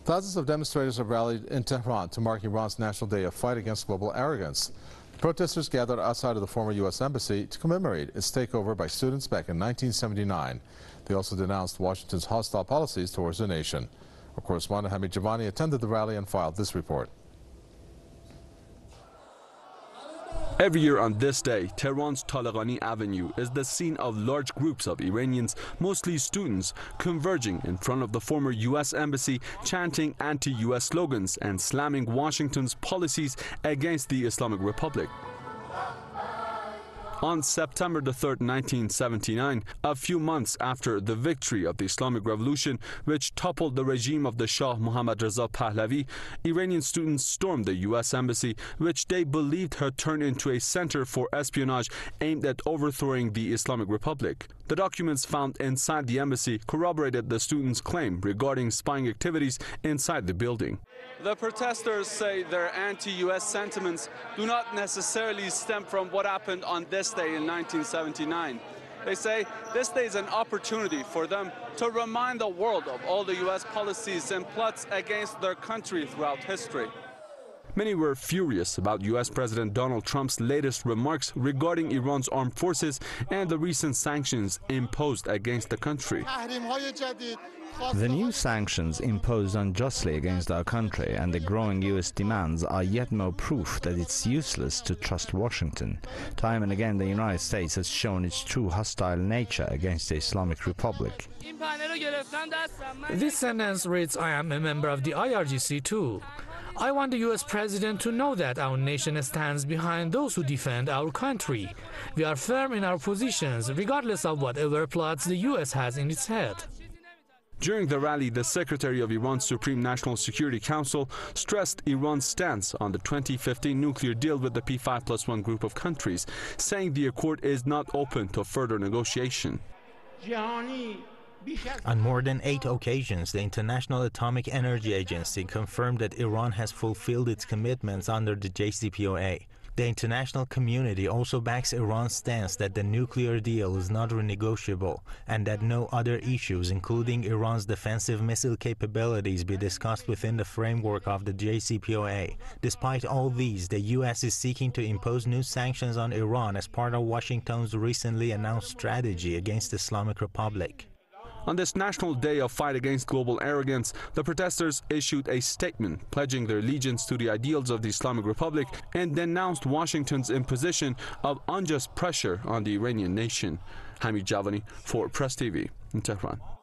Thousands of demonstrators have rallied in Tehran to mark Iran's National Day of Fight Against Global Arrogance. Protesters gathered outside of the former U.S. Embassy to commemorate its takeover by students back in 1979. They also denounced Washington's hostile policies towards the nation. Our correspondent Hamid Javani attended the rally and filed this report. Every year on this day, Tehran's Taleghani Avenue is the scene of large groups of Iranians, mostly students, converging in front of the former U.S. Embassy, chanting anti-U.S. slogans and slamming Washington's policies against the Islamic Republic. On September 3rd, 1979, a few months after the victory of the Islamic Revolution, which toppled the regime of the Shah Mohammad Reza Pahlavi, Iranian students stormed the U.S. Embassy, which they believed had turned into a center for espionage aimed at overthrowing the Islamic Republic. The documents found inside the embassy corroborated the students' claim regarding spying activities inside the building. The protesters say their anti-U.S. sentiments do not necessarily stem from what happened on this day in 1979. They say this day is an opportunity for them to remind the world of all the U.S. policies and plots against their country throughout history. Many were furious about U.S. President Donald Trump's latest remarks regarding Iran's armed forces and the recent sanctions imposed against the country. The new sanctions imposed unjustly against our country and the growing U.S. demands are yet more proof that it's useless to trust Washington. Time and again, the United States has shown its true hostile nature against the Islamic Republic. This sentence reads, I am a member of the IRGC too. I want the U.S. President to know that our nation stands behind those who defend our country. We are firm in our positions, regardless of whatever plots the U.S. has in its head. During the rally, the Secretary of Iran's Supreme National Security Council stressed Iran's stance on the 2015 nuclear deal with the P5+1 group of countries, saying the accord is not open to further negotiation. On more than 8 occasions, the International Atomic Energy Agency confirmed that Iran has fulfilled its commitments under the JCPOA. The international community also backs Iran's stance that the nuclear deal is not renegotiable and that no other issues, including Iran's defensive missile capabilities, be discussed within the framework of the JCPOA. Despite all these, the U.S. is seeking to impose new sanctions on Iran as part of Washington's recently announced strategy against the Islamic Republic. On this National Day of Fight Against Global Arrogance, the protesters issued a statement pledging their allegiance to the ideals of the Islamic Republic and denounced Washington's imposition of unjust pressure on the Iranian nation. Hamid Javani for Press TV in Tehran.